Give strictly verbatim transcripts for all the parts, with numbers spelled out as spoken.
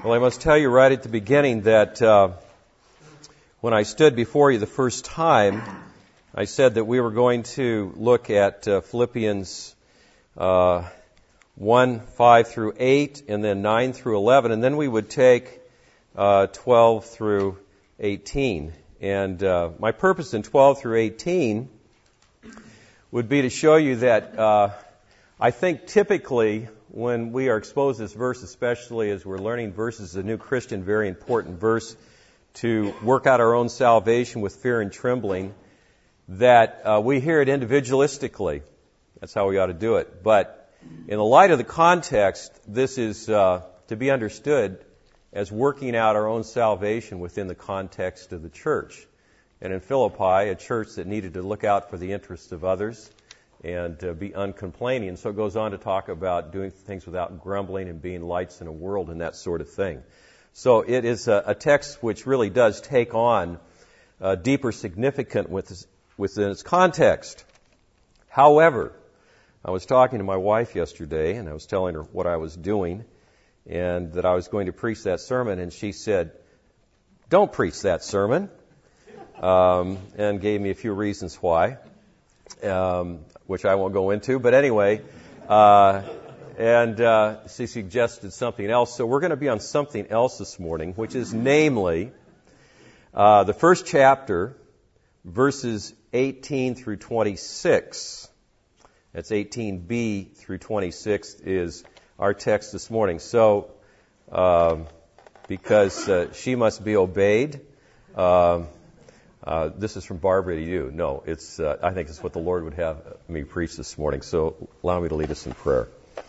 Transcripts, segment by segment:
Well, I must tell you right at the beginning that uh, when I stood before you the first time, I said that we were going to look at uh, Philippians uh, one, five through eight, and then nine through eleven, and then we would take uh, twelve through eighteen. And uh, my purpose in twelve through eighteen would be to show you that uh, I think typically when we are exposed to this verse, especially as we're learning verses, a new Christian, very important verse to work out our own salvation with fear and trembling, that uh, we hear it individualistically. That's how we ought to do it. But in the light of the context, this is uh, to be understood as working out our own salvation within the context of the church. And in Philippi, a church that needed to look out for the interests of others and uh, be uncomplaining. And so it goes on to talk about doing things without grumbling and being lights in a world and that sort of thing. So it is a, a text which really does take on a deeper significance with, within its context. However, I was talking to my wife yesterday, and I was telling her what I was doing, and that I was going to preach that sermon, and she said, "Don't preach that sermon," um, and gave me a few reasons why. Um, which I won't go into, but anyway, uh, and uh, she suggested something else. So we're going to be on something else this morning, which is namely uh, the first chapter, verses eighteen through twenty-six. That's eighteen b through twenty-six is our text this morning. So um, because uh, she must be obeyed, um, Uh, this is from Barbara to you. No, it's. Uh, I think it's what the Lord would have me preach this morning. So allow me to lead us in prayer.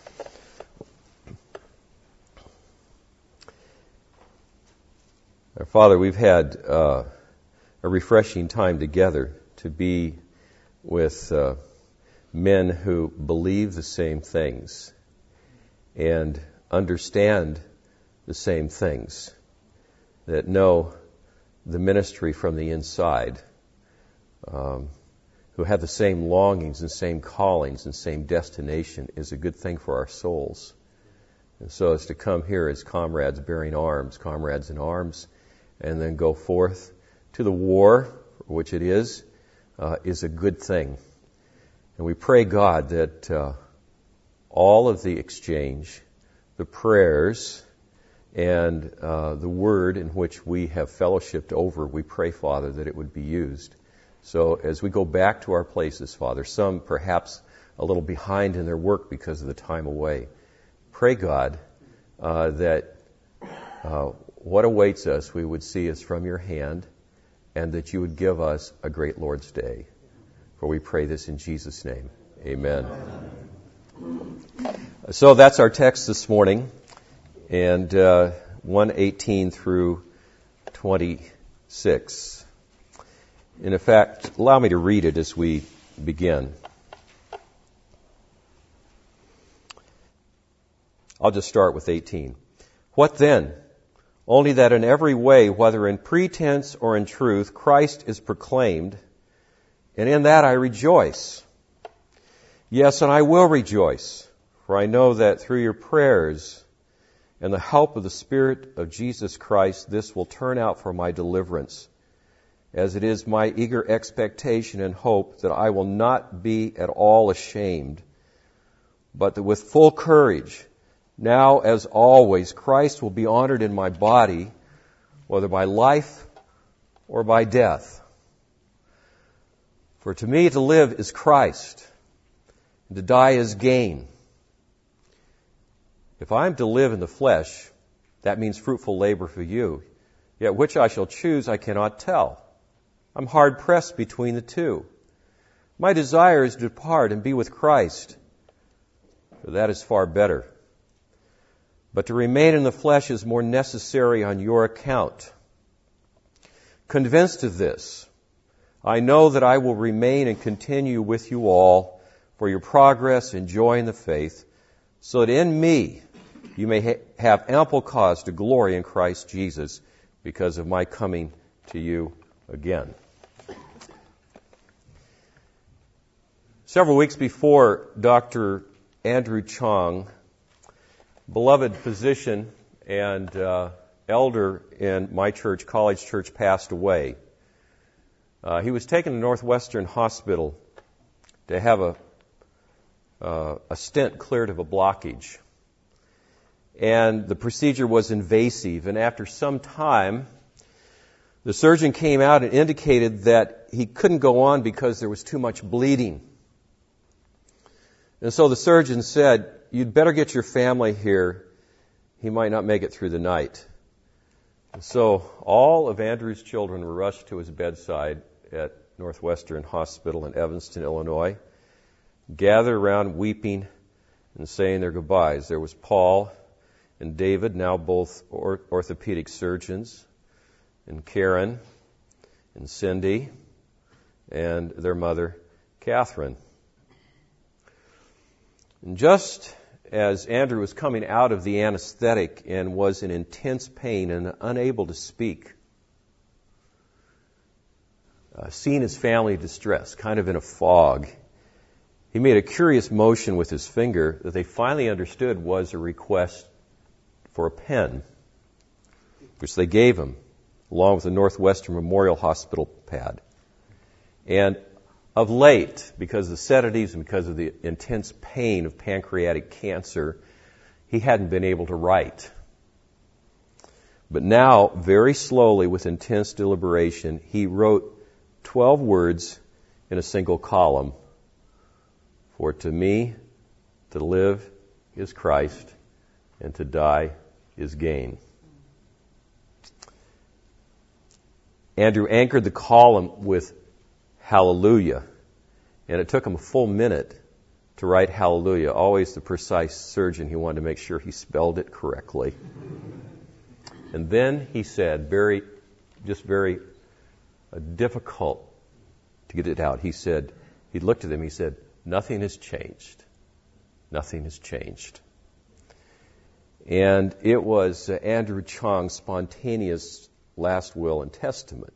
Our Father, we've had uh, a refreshing time together to be with uh, men who believe the same things and understand the same things, that know the ministry from the inside, um, who have the same longings and same callings and same destination, is a good thing for our souls. And so as to come here as comrades bearing arms, comrades in arms, and then go forth to the war, which it is, uh, is a good thing. And we pray, God, that uh, all of the exchange, the prayers, and uh, the word in which we have fellowshipped over, we pray, Father, that it would be used. So as we go back to our places, Father, some perhaps a little behind in their work because of the time away, pray, God, uh, that uh, what awaits us we would see as from your hand, and that you would give us a great Lord's Day. For we pray this in Jesus' name. Amen. Amen. So that's our text this morning. And uh, one eighteen through twenty-six. And in fact, allow me to read it as we begin. I'll just start with eighteen. What then? Only that in every way, whether in pretense or in truth, Christ is proclaimed, and in that I rejoice. Yes, and I will rejoice, for I know that through your prayers and the help of the Spirit of Jesus Christ, this will turn out for my deliverance, as it is my eager expectation and hope that I will not be at all ashamed, but that with full courage, now as always, Christ will be honored in my body, whether by life or by death. For to me to live is Christ, and to die is gain. If I am to live in the flesh, that means fruitful labor for you. Yet which I shall choose, I cannot tell. I'm hard pressed between the two. My desire is to depart and be with Christ, for that is far better. But to remain in the flesh is more necessary on your account. Convinced of this, I know that I will remain and continue with you all for your progress and joy in the faith, so that in me you may ha- have ample cause to glory in Christ Jesus because of my coming to you again. Several weeks before, Doctor Andrew Chong, beloved physician and uh, elder in my church, College Church, passed away. Uh, he was taken to Northwestern Hospital to have a uh, a stent cleared of a blockage. And the procedure was invasive, and after some time, the surgeon came out and indicated that he couldn't go on because there was too much bleeding. And so the surgeon said, "You'd better get your family here. He might not make it through the night." And so all of Andrew's children were rushed to his bedside at Northwestern Hospital in Evanston, Illinois, gathered around weeping and saying their goodbyes. There was Paul and David, now both or- orthopedic surgeons, and Karen and Cindy and their mother, Catherine. And just as Andrew was coming out of the anesthetic and was in intense pain and unable to speak, uh, seeing his family distressed, kind of in a fog, he made a curious motion with his finger that they finally understood was a request for a pen, which they gave him, along with the Northwestern Memorial Hospital pad. And of late, because of the sedatives and because of the intense pain of pancreatic cancer, he hadn't been able to write. But now, very slowly, with intense deliberation, he wrote twelve words in a single column. "For to me, to live is Christ, and to die is gain." Andrew anchored the column with hallelujah, and it took him a full minute to write hallelujah. Always the precise surgeon, he wanted to make sure he spelled it correctly. And then he said, very, just very uh, difficult to get it out, he said, he looked at them, he said, "Nothing has changed. Nothing has changed." And it was uh, Andrew Chong's spontaneous last will and testament.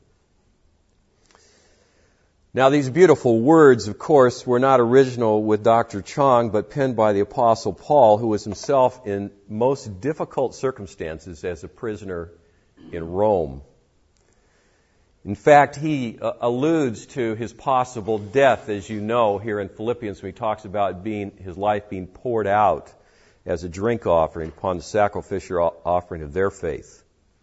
Now, these beautiful words, of course, were not original with Doctor Chong, but penned by the Apostle Paul, who was himself in most difficult circumstances as a prisoner in Rome. In fact, he uh, alludes to his possible death, as you know, here in Philippians, when he talks about being his life being poured out as a drink offering upon the sacrificial offering of their faith.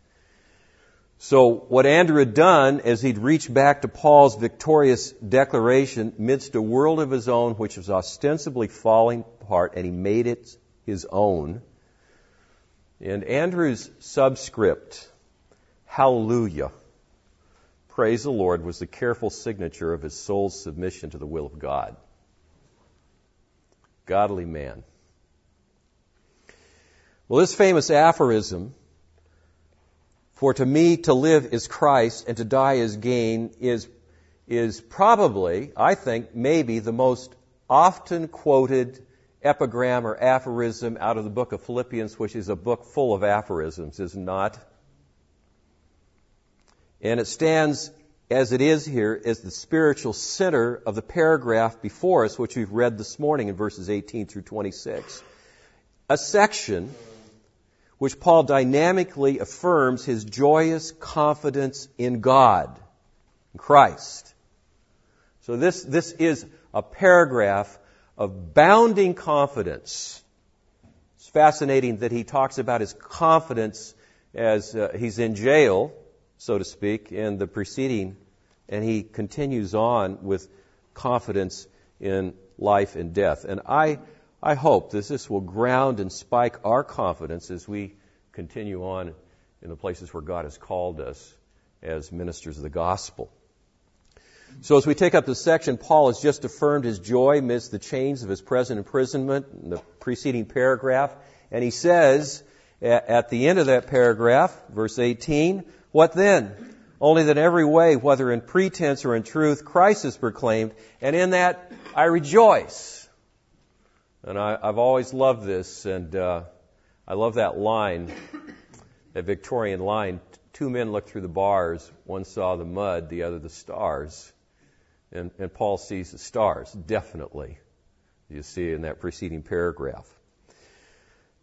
So what Andrew had done is he'd reached back to Paul's victorious declaration amidst a world of his own which was ostensibly falling apart, and he made it his own. And Andrew's subscript, hallelujah, praise the Lord, was the careful signature of his soul's submission to the will of God. Godly man. Well, this famous aphorism, "For to me to live is Christ and to die is gain," is, is probably, I think, maybe the most often quoted epigram or aphorism out of the book of Philippians, which is a book full of aphorisms, is it not? And it stands, as it is here, as the spiritual center of the paragraph before us, which we've read this morning in verses eighteen through twenty-six. A section which Paul dynamically affirms his joyous confidence in God, in Christ. So this, this is a paragraph of bounding confidence. It's fascinating that he talks about his confidence as uh, he's in jail, so to speak, in the preceding, and he continues on with confidence in life and death. And I I hope that this will ground and spike our confidence as we continue on in the places where God has called us as ministers of the gospel. So as we take up this section, Paul has just affirmed his joy amidst the chains of his present imprisonment in the preceding paragraph. And he says at the end of that paragraph, verse eighteen, "What then? Only that every way, whether in pretense or in truth, Christ is proclaimed, and in that I rejoice." And I, I've always loved this, and uh, I love that line, that Victorian line. Two men looked through the bars. One saw the mud, the other the stars. And, and Paul sees the stars, definitely. You see in that preceding paragraph.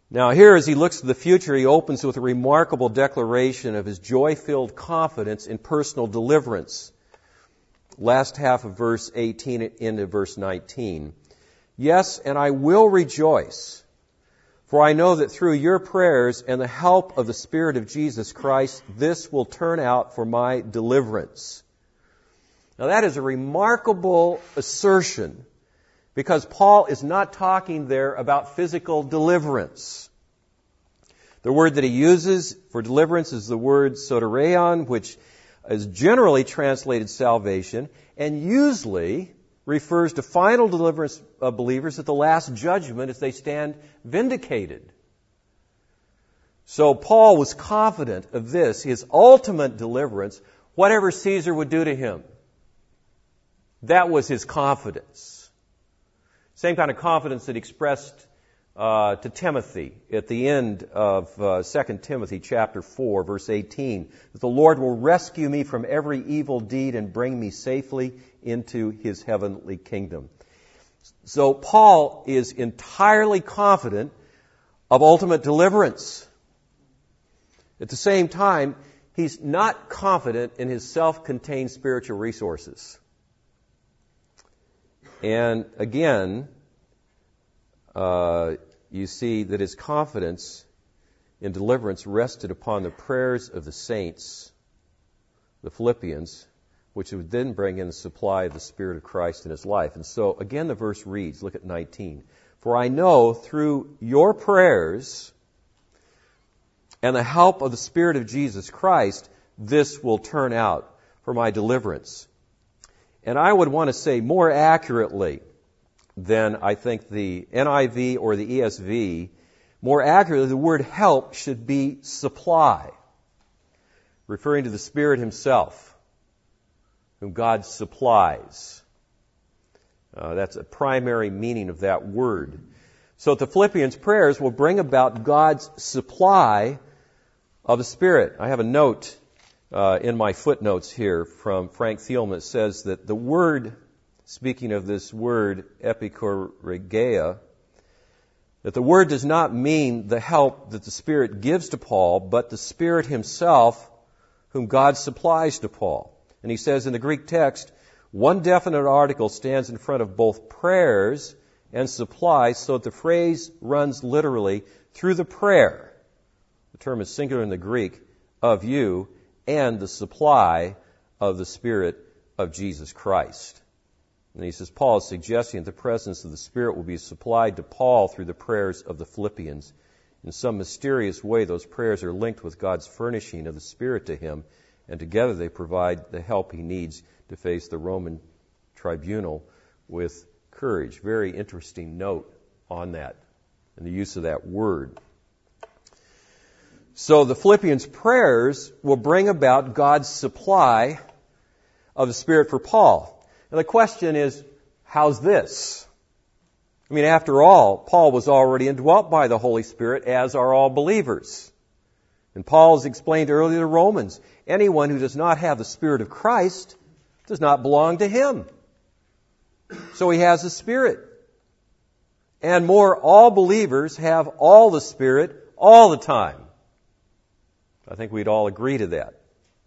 Now here, as he looks to the future, he opens with a remarkable declaration of his joy-filled confidence in personal deliverance. Last half of verse eighteen into verse nineteen. Yes, and I will rejoice, for I know that through your prayers and the help of the Spirit of Jesus Christ, this will turn out for my deliverance. Now that is a remarkable assertion, because Paul is not talking there about physical deliverance. The word that he uses for deliverance is the word soterion, which is generally translated salvation, and usually refers to final deliverance of believers at the last judgment as they stand vindicated. So Paul was confident of this, his ultimate deliverance, whatever Caesar would do to him. That was his confidence. Same kind of confidence that he expressed uh, to Timothy at the end of uh, Second Timothy chapter four, verse eighteen, that the Lord will rescue me from every evil deed and bring me safely into His heavenly kingdom. So Paul is entirely confident of ultimate deliverance. At the same time, he's not confident in his self-contained spiritual resources. And again, uh, you see that his confidence in deliverance rested upon the prayers of the saints, the Philippians, which would then bring in the supply of the Spirit of Christ in his life. And so, again, the verse reads, look at nineteen. For I know through your prayers and the help of the Spirit of Jesus Christ, this will turn out for my deliverance. And I would want to say more accurately than I think the N I V or the E S V, more accurately, the word help should be supply, referring to the Spirit Himself, whom God supplies. Uh, that's a primary meaning of that word. So the Philippians' prayers will bring about God's supply of the Spirit. I have a note uh, in my footnotes here from Frank Thielman that says that the word, speaking of this word, epikoregeia, that the word does not mean the help that the Spirit gives to Paul, but the Spirit Himself whom God supplies to Paul. And he says in the Greek text, one definite article stands in front of both prayers and supply, so that the phrase runs literally through the prayer. The term is singular in the Greek, of you, and the supply of the Spirit of Jesus Christ. And he says, Paul is suggesting that the presence of the Spirit will be supplied to Paul through the prayers of the Philippians. In some mysterious way, those prayers are linked with God's furnishing of the Spirit to him, and together they provide the help he needs to face the Roman tribunal with courage. Very interesting note on that and the use of that word. So the Philippians' prayers will bring about God's supply of the Spirit for Paul. And the question is, how's this? I mean, after all, Paul was already indwelt by the Holy Spirit, as are all believers. And Paul has explained earlier to Romans, anyone who does not have the Spirit of Christ does not belong to him. So he has the Spirit. And more, all believers have all the Spirit all the time. I think we'd all agree to that.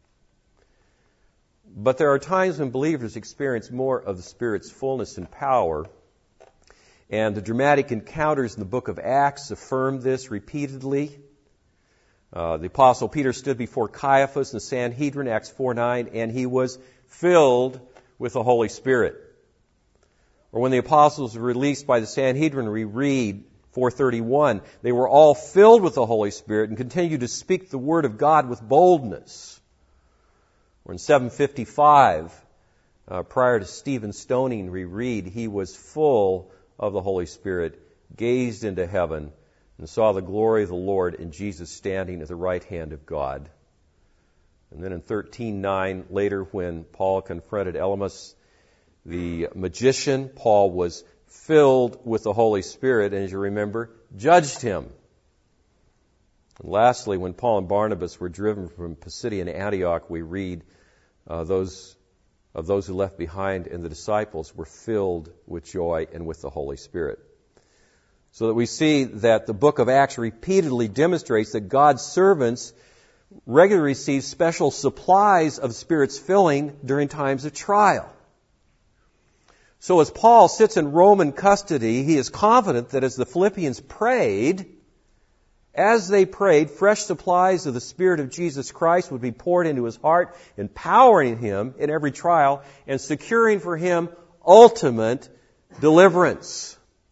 But there are times when believers experience more of the Spirit's fullness and power. And the dramatic encounters in the book of Acts affirm this repeatedly. Uh, the Apostle Peter stood before Caiaphas in the Sanhedrin, Acts four nine, and he was filled with the Holy Spirit. Or when the apostles were released by the Sanhedrin, we read four thirty-one, they were all filled with the Holy Spirit and continued to speak the word of God with boldness. Or in seven fifty-five, uh, prior to Stephen's stoning, we read, he was full of the Holy Spirit, gazed into heaven, and saw the glory of the Lord and Jesus standing at the right hand of God. And then in thirteen nine, later when Paul confronted Elymas, the magician, Paul was filled with the Holy Spirit, and as you remember, judged him. And lastly, when Paul and Barnabas were driven from Pisidian Antioch, we read uh, those of those who left behind, and the disciples were filled with joy and with the Holy Spirit. So that we see that the book of Acts repeatedly demonstrates that God's servants regularly receive special supplies of Spirit's filling during times of trial. So as Paul sits in Roman custody, he is confident that as the Philippians prayed, as they prayed, fresh supplies of the Spirit of Jesus Christ would be poured into his heart, empowering him in every trial and securing for him ultimate deliverance.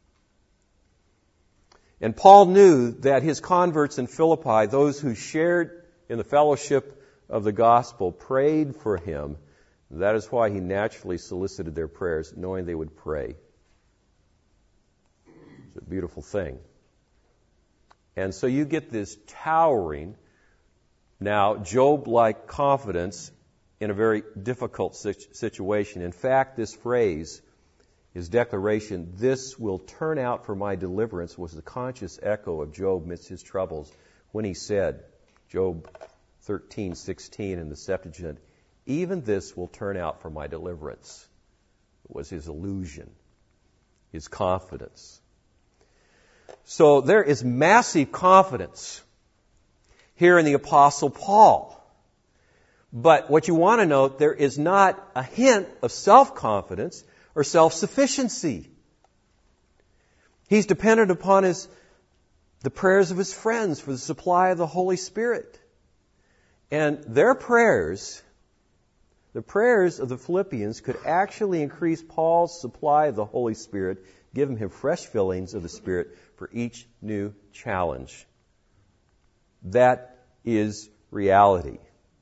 And Paul knew that his converts in Philippi, those who shared in the fellowship of the gospel, prayed for him. That is why he naturally solicited their prayers, knowing they would pray. It's a beautiful thing. And so you get this towering, now Job-like confidence in a very difficult situation. In fact, this phrase, his declaration, "This will turn out for my deliverance," was the conscious echo of Job amidst his troubles when he said, Job thirteen sixteen in the Septuagint, "Even this will turn out for my deliverance." It was his illusion, his confidence. So there is massive confidence here in the Apostle Paul. But what you want to note, there is not a hint of self-confidence or self-sufficiency. He's dependent upon his, the prayers of his friends for the supply of the Holy Spirit. And their prayers, the prayers of the Philippians, could actually increase Paul's supply of the Holy Spirit, giving him fresh fillings of the Spirit for each new challenge. That is reality.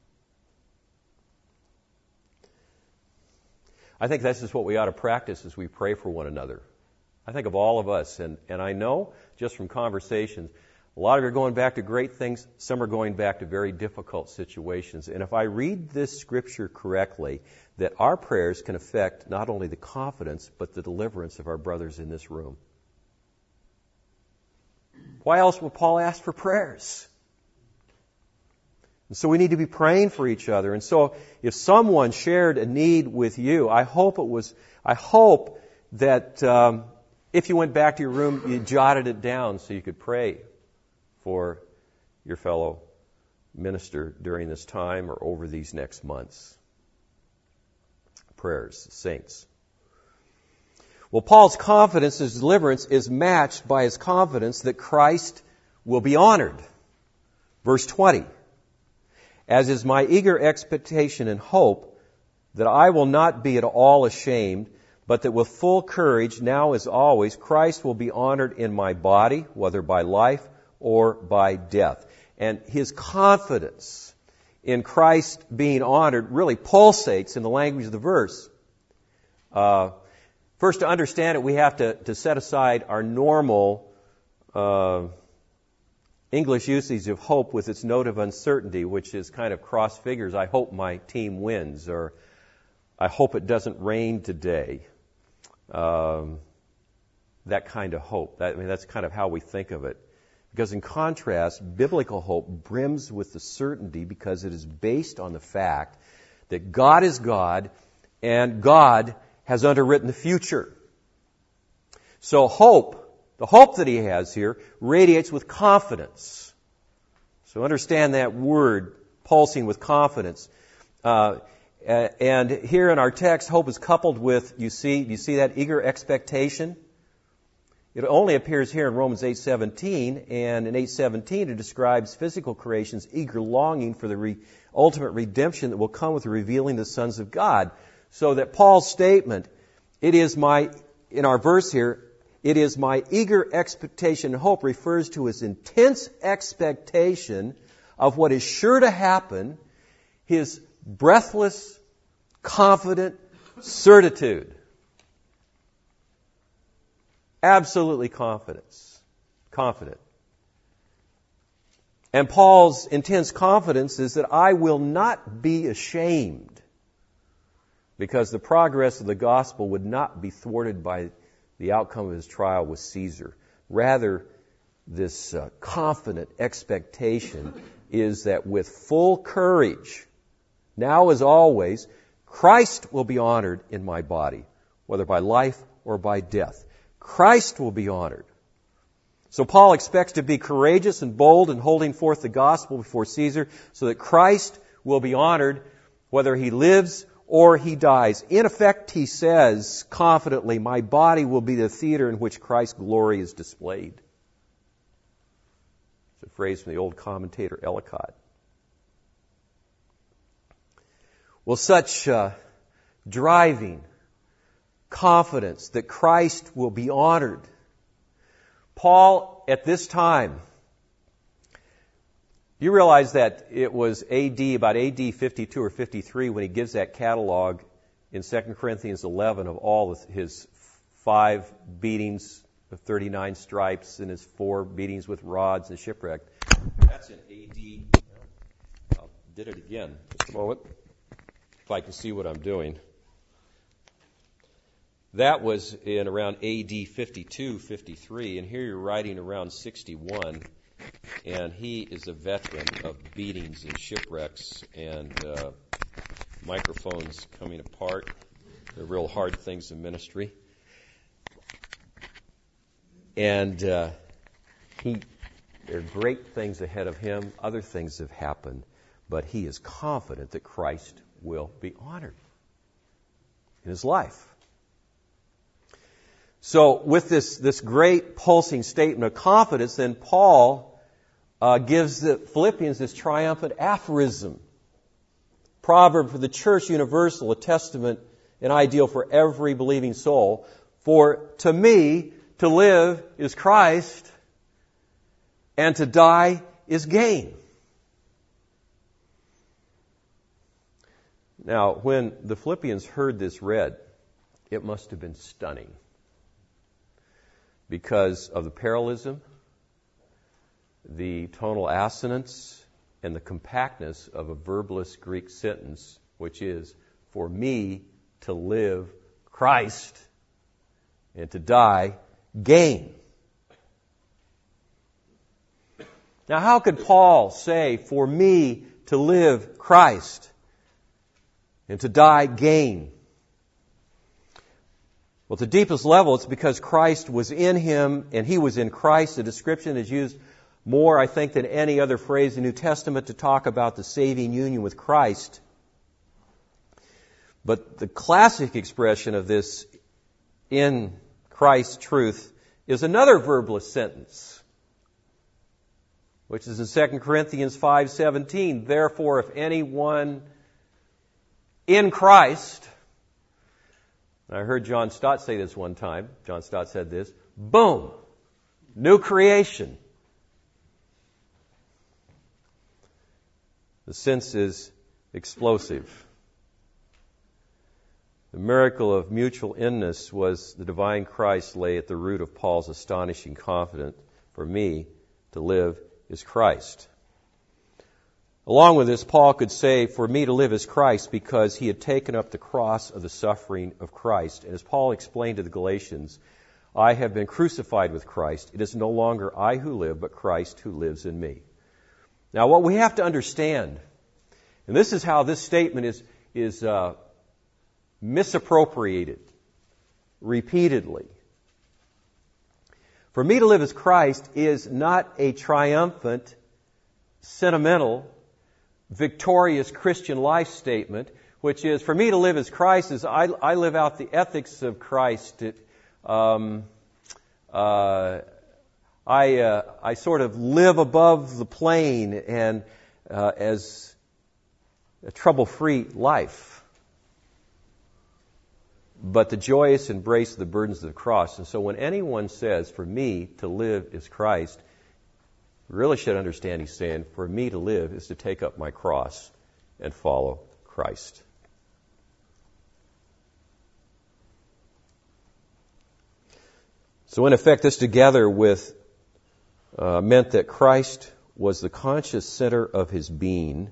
I think this is what we ought to practice as we pray for one another. I think of all of us, and, and I know just from conversations, a lot of you are going back to great things, some are going back to very difficult situations. And if I read this scripture correctly, that our prayers can affect not only the confidence, but the deliverance of our brothers in this room. Why else would Paul ask for prayers? And so we need to be praying for each other. And so if someone shared a need with you, I hope it was, I hope that um, if you went back to your room, you jotted it down so you could pray for your fellow minister during this time or over these next months. Prayers, saints. Well, Paul's confidence, his deliverance, is matched by his confidence that Christ will be honored. Verse twenty. "As is my eager expectation and hope that I will not be at all ashamed, but that with full courage, now as always, Christ will be honored in my body, whether by life or by death." And his confidence in Christ being honored really pulsates in the language of the verse. Uh, first, to understand it, we have to, to set aside our normal uh, English usage of hope with its note of uncertainty, which is kind of cross figures. I hope my team wins, or I hope it doesn't rain today. Um, that kind of hope. That, I mean, that's kind of how we think of it. Because in contrast, biblical hope brims with the certainty because it is based on the fact that God is God and God has underwritten the future. So hope, the hope that he has here, radiates with confidence. So understand that word, pulsing with confidence. Uh, and here in our text, hope is coupled with, you see, you see that eager expectation? It only appears here in Romans eight seventeen, and in eight seventeen it describes physical creation's eager longing for the re- ultimate redemption that will come with the revealing the sons of God. So that Paul's statement, it is my, in our verse here, it is my eager expectation and hope, refers to his intense expectation of what is sure to happen, his breathless, confident certitude. Absolutely confidence. Confident. And Paul's intense confidence is that I will not be ashamed, because the progress of the gospel would not be thwarted by the outcome of his trial with Caesar. Rather, this uh, confident expectation is that with full courage, now as always, Christ will be honored in my body, whether by life or by death. Christ will be honored. So Paul expects to be courageous and bold in holding forth the gospel before Caesar so that Christ will be honored whether he lives or he dies. In effect, he says confidently, my body will be the theater in which Christ's glory is displayed. It's a phrase from the old commentator Ellicott. Well, such uh, driving confidence that Christ will be honored. Paul, at this time, you realize that it was A D, about A D fifty-two or fifty-three, when he gives that catalog in Second Corinthians eleven of all of his five beatings of thirty-nine stripes and his four beatings with rods and shipwreck. That's in A D. I did it again. Just a moment. If I can see what I'm doing. That was in around A D fifty-two, fifty-three, and here you're writing around sixty-one, and he is a veteran of beatings and shipwrecks and uh, microphones coming apart. They're real hard things in ministry. And uh, he, there are great things ahead of him. Other things have happened, but he is confident that Christ will be honored in his life. So with this, this great pulsing statement of confidence, then Paul uh, gives the Philippians this triumphant aphorism. Proverb for the church universal, a testament, an ideal for every believing soul. For to me, to live is Christ, and to die is gain. Now, when the Philippians heard this read, it must have been stunning because of the parallelism, the tonal assonance, and the compactness of a verbless Greek sentence, which is, for me to live Christ and to die gain. Now, how could Paul say, for me to live Christ and to die gain? Well, at the deepest level, it's because Christ was in him and he was in Christ. The description is used more, I think, than any other phrase in the New Testament to talk about the saving union with Christ. But the classic expression of this in Christ's truth is another verbless sentence, which is in Second Corinthians five seventeen. Therefore, if anyone in Christ, I heard John Stott say this one time. John Stott said this, boom, new creation. The sense is explosive. The miracle of mutual inness was the divine Christ lay at the root of Paul's astonishing confidence. For me, to live is Christ. Along with this, Paul could say, for me to live is Christ, because he had taken up the cross of the suffering of Christ. And as Paul explained to the Galatians, I have been crucified with Christ. It is no longer I who live, but Christ who lives in me. Now, what we have to understand, and this is how this statement is, is uh, misappropriated repeatedly. For me to live as Christ is not a triumphant, sentimental, victorious Christian life statement, which is, for me to live as Christ is I, I live out the ethics of Christ. It, um, uh, I uh, I sort of live above the plane and uh, as a trouble-free life. But the joyous embrace of the burdens of the cross. And so when anyone says, for me to live is Christ, you really should understand he's saying, for me to live is to take up my cross and follow Christ. So in effect, this together with uh, meant that Christ was the conscious center of his being,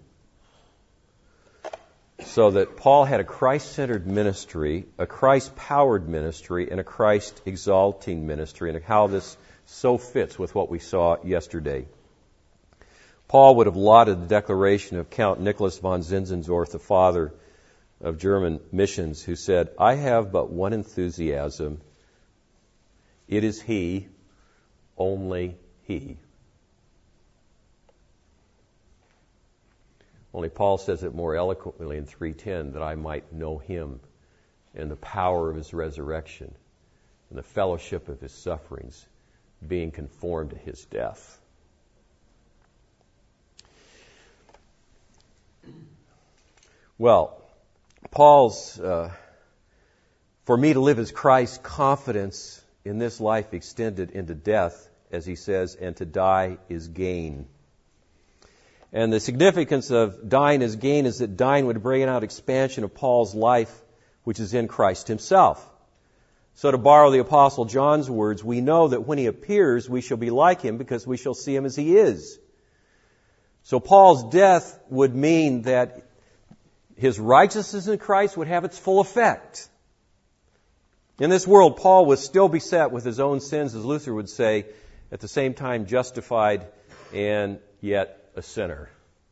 so that Paul had a Christ-centered ministry, a Christ-powered ministry, and a Christ-exalting ministry, and how this so fits with what we saw yesterday. Paul would have lauded the declaration of Count Nicholas von Zinzendorf, the father of German missions, who said, I have but one enthusiasm. It is he only He. Only Paul says it more eloquently in three ten, that I might know Him and the power of His resurrection and the fellowship of His sufferings, being conformed to His death. Well, Paul's, uh, for me to live as Christ, confidence in this life extended into death, as he says, and to die is gain. And the significance of dying as gain is that dying would bring out expansion of Paul's life, which is in Christ Himself. So to borrow the Apostle John's words, we know that when He appears, we shall be like Him because we shall see Him as He is. So Paul's death would mean that his righteousness in Christ would have its full effect. In this world, Paul was still beset with his own sins, as Luther would say, at the same time justified and yet a sinner.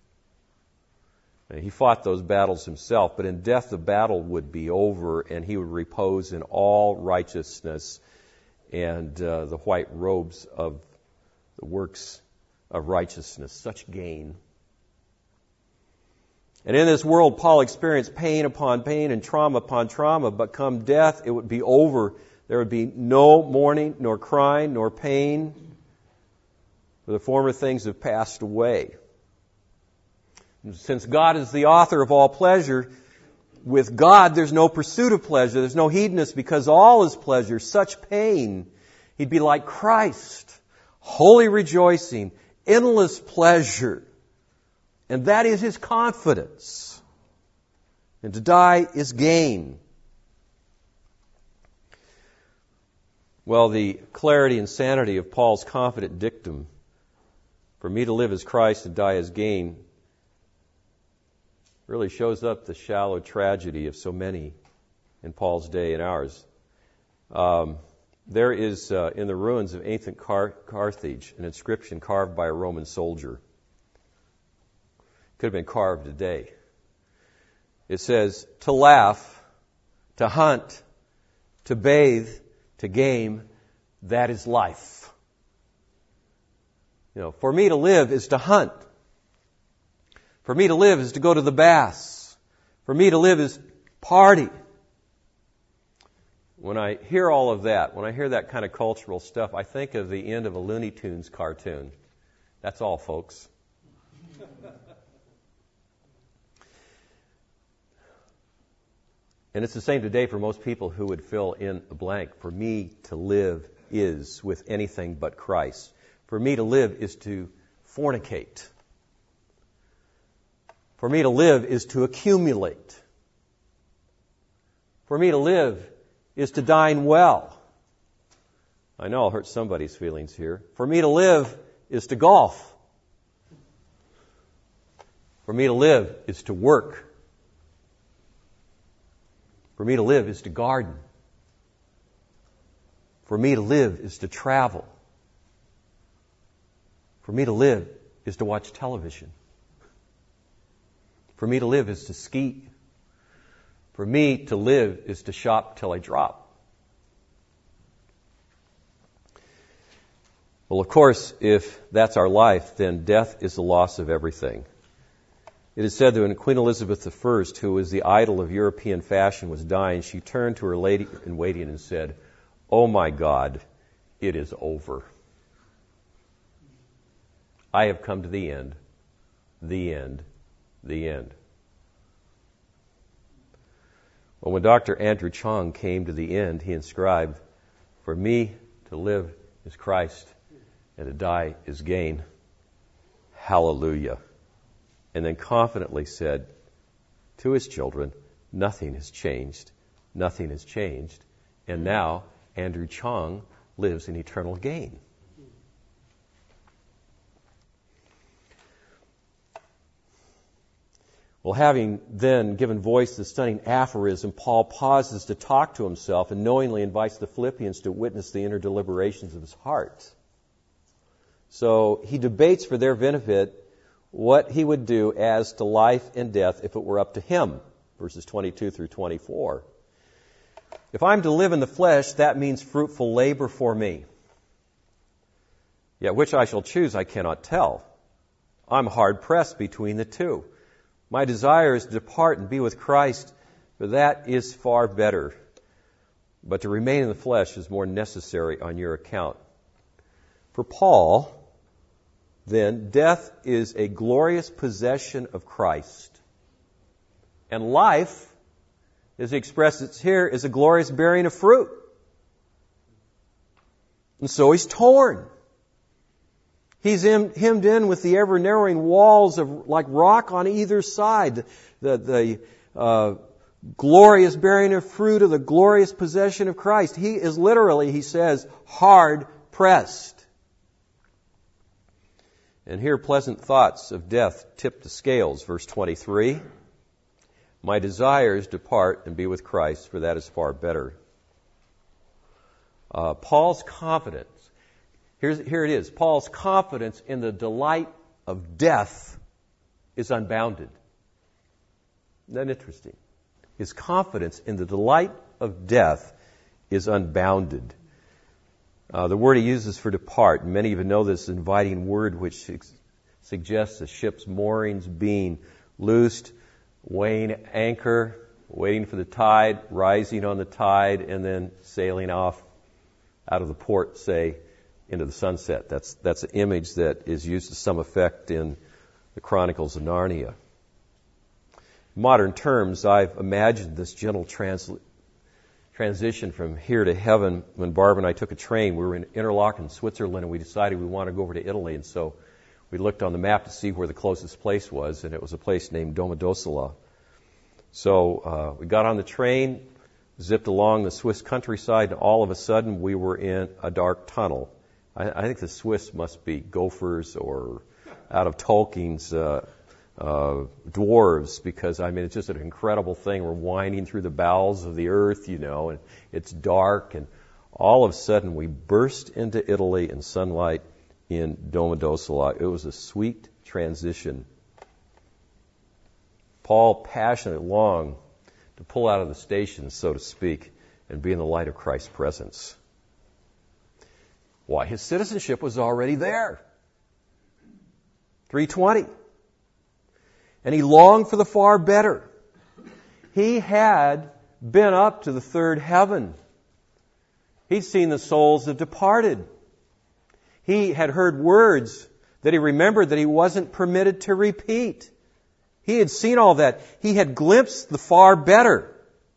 He fought those battles himself, but in death the battle would be over and he would repose in all righteousness and uh, the white robes of the works of righteousness. Such gain. And in this world, Paul experienced pain upon pain and trauma upon trauma, but come death, it would be over. There would be no mourning, nor crying, nor pain, for the former things have passed away. And since God is the author of all pleasure, with God there's no pursuit of pleasure, there's no hedonist, because all is pleasure, such pain. He'd be like Christ, holy rejoicing, endless pleasure. And that is his confidence. And to die is gain. Well, the clarity and sanity of Paul's confident dictum, for me to live as Christ and die as gain, really shows up the shallow tragedy of so many in Paul's day and ours. Um, there is, uh, in the ruins of ancient Car- Carthage, an inscription carved by a Roman soldier. Could have been carved today. It says, to laugh, to hunt, to bathe, to game, that is life. You know, for me to live is to hunt. For me to live is to go to the baths. For me to live is party. When I hear all of that, when I hear that kind of cultural stuff, I think of the end of a Looney Tunes cartoon. That's all, folks. And it's the same today for most people who would fill in a blank. For me to live is with anything but Christ. For me to live is to fornicate. For me to live is to accumulate. For me to live is to dine well. I know I'll hurt somebody's feelings here. For me to live is to golf. For me to live is to work. For me to live is to garden. For me to live is to travel. For me to live is to watch television. For me to live is to ski. For me to live is to shop till I drop. Well, of course, if that's our life, then death is the loss of everything. It is said that when Queen Elizabeth the First, who was the idol of European fashion, was dying, she turned to her lady in waiting and said, "Oh my God, it is over. I have come to the end, the end, the end." Well, when Doctor Andrew Chong came to the end, he inscribed, "For me to live is Christ, and to die is gain. Hallelujah." And then confidently said to his children, nothing has changed, nothing has changed, and now Andrew Chong lives in eternal gain. Well, having then given voice to the stunning aphorism, Paul pauses to talk to himself and knowingly invites the Philippians to witness the inner deliberations of his heart. So he debates for their benefit what he would do as to life and death if it were up to him, verses twenty-two through twenty-four. If I'm to live in the flesh, that means fruitful labor for me. Yet which I shall choose I cannot tell. I'm hard pressed between the two. My desire is to depart and be with Christ, for that is far better. But to remain in the flesh is more necessary on your account. For Paul, then, death is a glorious possession of Christ. And life, as he expresses here, is a glorious bearing of fruit. And so he's torn. He's hemmed in with the ever-narrowing walls of like rock on either side. The, the uh, glorious bearing of fruit of the glorious possession of Christ. He is literally, he says, hard pressed. And here pleasant thoughts of death tip the scales. Verse twenty-three. My desires depart and be with Christ, for that is far better. Uh, Paul's confidence. Here's, here it is. Paul's confidence in the delight of death is unbounded. Isn't that interesting? His confidence in the delight of death is unbounded. Uh, the word he uses for depart, and many of you know this inviting word which su- suggests a ship's moorings being loosed, weighing anchor, waiting for the tide, rising on the tide, and then sailing off out of the port, say, into the sunset. That's that's an image that is used to some effect in the Chronicles of Narnia. In modern terms, I've imagined this gentle trans- transition from here to heaven when Barbara and I took a train. We were in Interlaken, Switzerland, and we decided we wanted to go over to Italy. And so we looked on the map to see where the closest place was, and it was a place named Domodossola. So uh, we got on the train, zipped along the Swiss countryside, and all of a sudden we were in a dark tunnel. I, I think the Swiss must be gophers or out of Tolkien's uh, uh, dwarves, because, I mean, it's just an incredible thing. We're winding through the bowels of the earth, you know, and it's dark, and all of a sudden we burst into Italy in sunlight in Domodossola. It was a sweet transition. Paul passionately longed to pull out of the station, so to speak, and be in the light of Christ's presence. Why? His citizenship was already there. three twenty. And he longed for the far better. He had been up to the third heaven. He'd seen the souls that departed. He had heard words that he remembered that he wasn't permitted to repeat. He had seen all that. He had glimpsed the far better.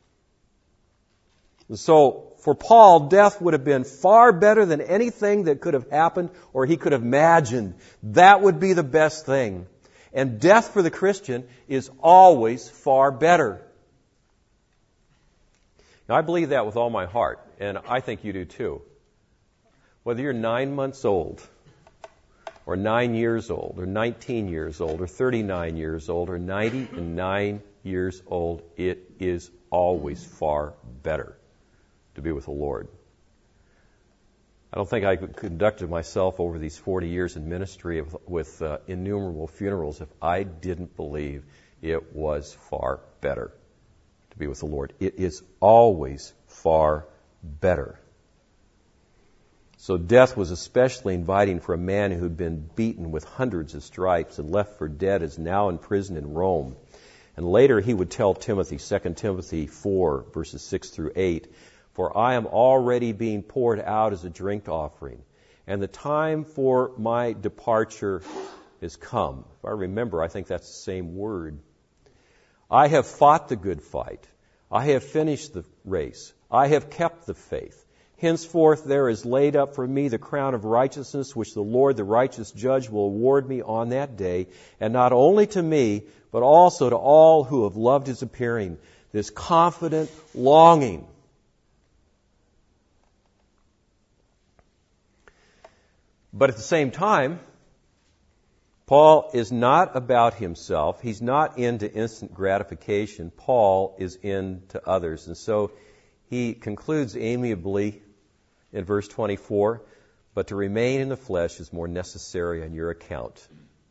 And so, for Paul, death would have been far better than anything that could have happened or he could have imagined. That would be the best thing. And death for the Christian is always far better. Now, I believe that with all my heart, and I think you do too. Whether you're nine months old, or nine years old, or nineteen years old, or thirty-nine years old, or ninety-nine years old, it is always far better to be with the Lord. I don't think I could conducted myself over these forty years in ministry of, with uh, innumerable funerals if I didn't believe it was far better to be with the Lord. It is always far better. So death was especially inviting for a man who had been beaten with hundreds of stripes and left for dead, is now in prison in Rome. And later he would tell Timothy, Second Timothy four, verses six through eight, for I am already being poured out as a drink offering, and the time for my departure is come. If I remember, I think that's the same word. I have fought the good fight. I have finished the race. I have kept the faith. Henceforth there is laid up for me the crown of righteousness, which the Lord, the righteous judge, will award me on that day, and not only to me, but also to all who have loved his appearing. This confident longing. But at the same time, Paul is not about himself. He's not into instant gratification. Paul is into others. And so he concludes amiably in verse twenty-four, but to remain in the flesh is more necessary on your account.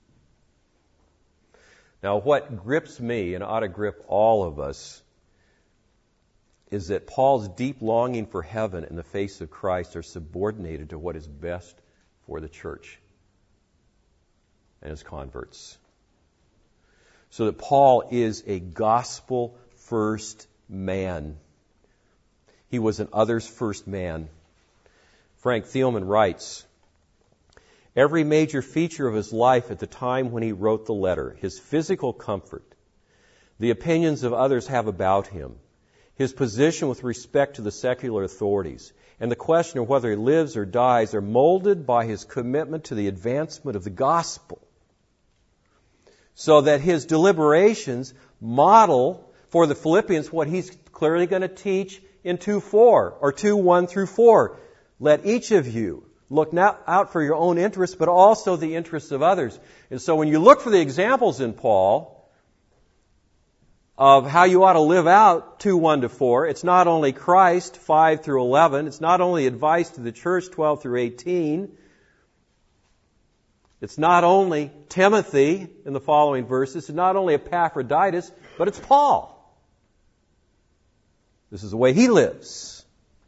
Now, what grips me, and ought to grip all of us, is that Paul's deep longing for heaven in the face of Christ are subordinated to what is best for the church and his converts. So that Paul is a gospel-first man. He was an others-first man. Frank Thielman writes, every major feature of his life at the time when he wrote the letter, his physical comfort, the opinions of others have about him, his position with respect to the secular authorities, and the question of whether he lives or dies are molded by his commitment to the advancement of the gospel. So that his deliberations model for the Philippians what he's clearly going to teach in two four or two one through four. Let each of you look not out for your own interests, but also the interests of others. And so when you look for the examples in Paul of how you ought to live out two one to four, it's not only Christ five through eleven, it's not only advice to the church twelve through eighteen, it's not only Timothy in the following verses, it's not only Epaphroditus, but it's Paul. This is the way he lives.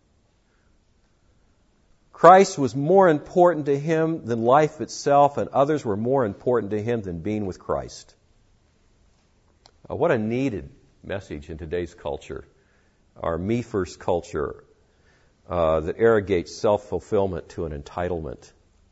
Christ was more important to him than life itself, and others were more important to him than being with Christ. Uh, what a needed message in today's culture, our me-first culture uh, that arrogates self-fulfillment to an entitlement.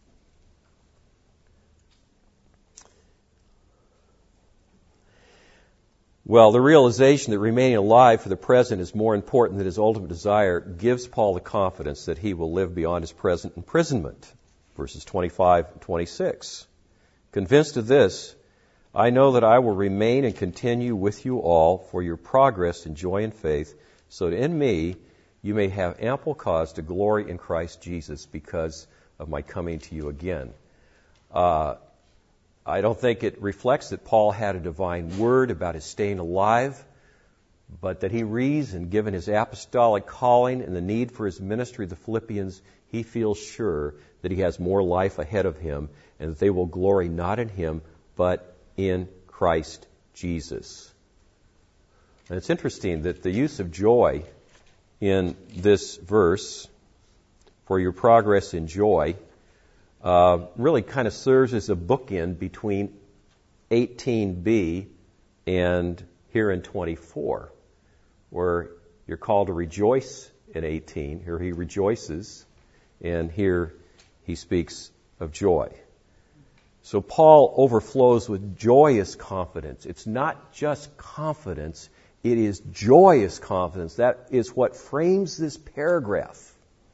Well, the realization that remaining alive for the present is more important than his ultimate desire gives Paul the confidence that he will live beyond his present imprisonment. Verses twenty-five and twenty-six. Convinced of this, I know that I will remain and continue with you all for your progress in joy and faith, so that in me you may have ample cause to glory in Christ Jesus because of my coming to you again. Uh, I don't think it reflects that Paul had a divine word about his staying alive, but that he reasoned, given his apostolic calling and the need for his ministry to the Philippians, he feels sure that he has more life ahead of him and that they will glory not in him, but in Christ Jesus. And it's interesting that the use of joy in this verse, for your progress in joy, Uh, really kind of serves as a bookend between eighteen b and here in twenty-four, where you're called to rejoice in eighteen. Here he rejoices, and here he speaks of joy. So Paul overflows with joyous confidence. It's not just confidence, it is joyous confidence. That is what frames this paragraph.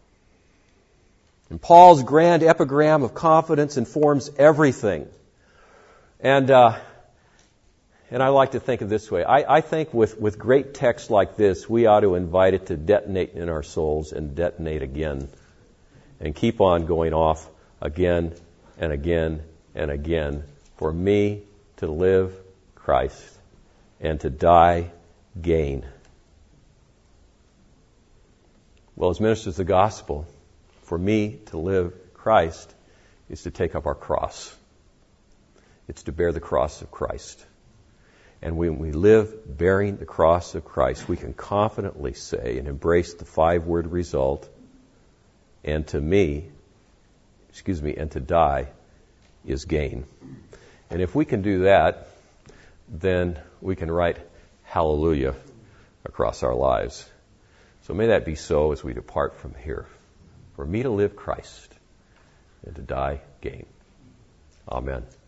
And Paul's grand epigram of confidence informs everything. And uh, and I like to think of this way. I, I think with, with great text like this, we ought to invite it to detonate in our souls and detonate again. And keep on going off again and again and again. For me to live Christ and to die gain. Well, as ministers of the gospel, for me to live Christ is to take up our cross. It's to bear the cross of Christ. And when we live bearing the cross of Christ, we can confidently say and embrace the five-word result, and to me, excuse me, and to die is gain. And if we can do that, then we can write hallelujah across our lives. So may that be so as we depart from here. For me to live Christ and to die gain. Amen.